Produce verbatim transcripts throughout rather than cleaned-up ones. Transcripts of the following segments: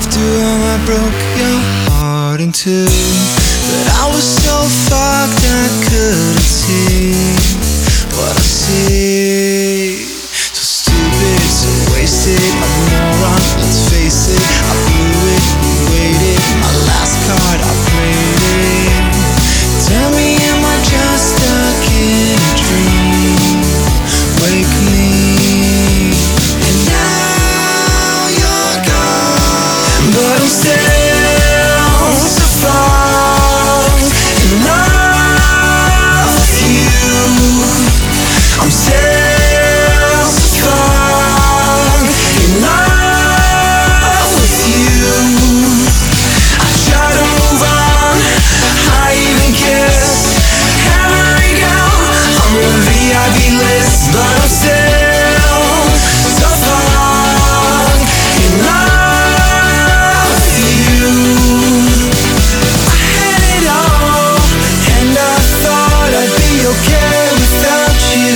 After all I broke your heart in two, but I was so fucked I couldn't see what I see. So stupid, so wasted, a moron, let's face it. I blew it, you waited, my last card, I played it. Tell me, am I just stuck in a dream? Wake me, and now you're gone, but I'm still so far in love with you. I'm still so far in love with you. I try to move on, I even kiss every girl on the V I P list, but I'm still so far in love with you. I had it all, and I thought I'd be okay without you.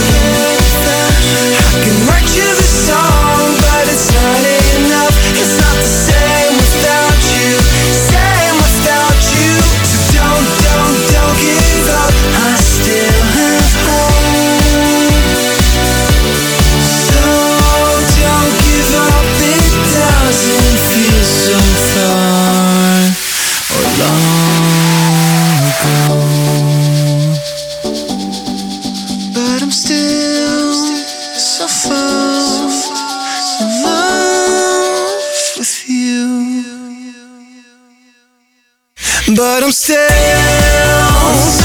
I can write you this song, but it's not enough. It's not the same without you, same without you. So don't, don't, don't give up, I still have hope. So don't give up, it doesn't feel so far or long ago, but I'm still so far in love with you. But I'm still